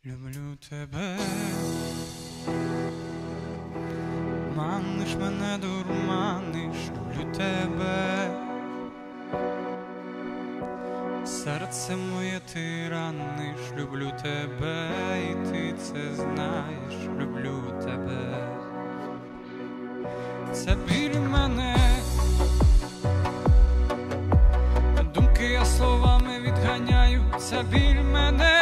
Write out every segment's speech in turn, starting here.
Люблю тебе, маниш мене, дурманиш, люблю тебе, серце моє ти раниш, люблю тебе, і ти це знаєш, люблю тебе. Це біль мене, думки я словами відганяю, це біль мене.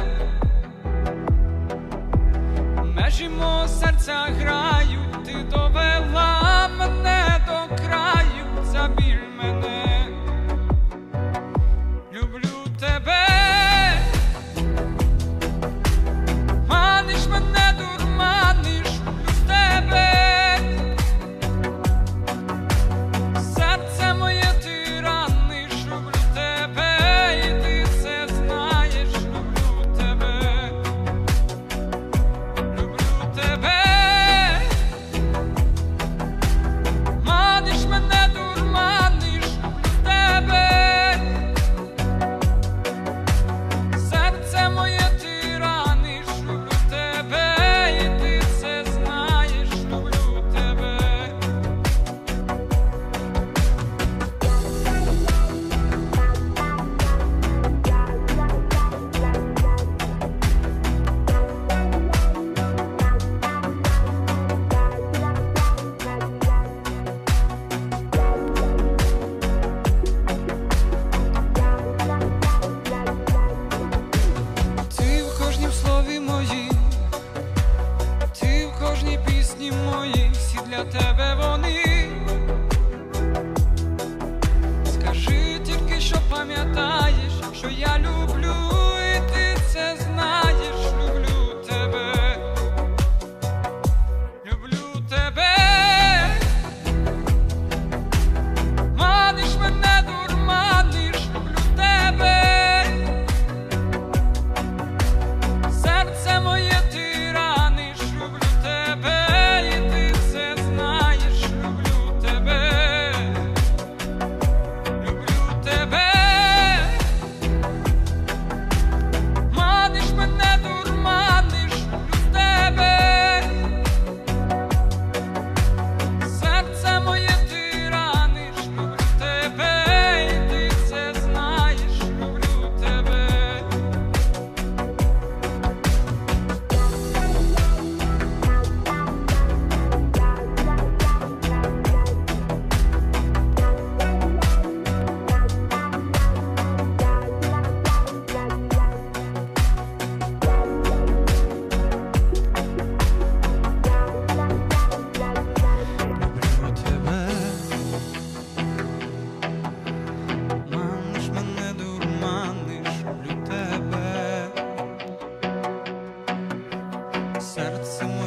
Межі мого серця грають, ти довела мене до краю, забіль мене, люблю тебе, маниш мене, дурманиш, люблю тебе, серце моє ти раниш, люблю тебе, і ти це знаєш, люблю тебе. Для тебе вони, скажи тільки, що пам'ятаєш, що я люблю, і ти це знаєш, люблю тебе, люблю тебе, маниш мене, дурманиш, люблю тебе, серце моє ти раниш, люблю тебе. Серце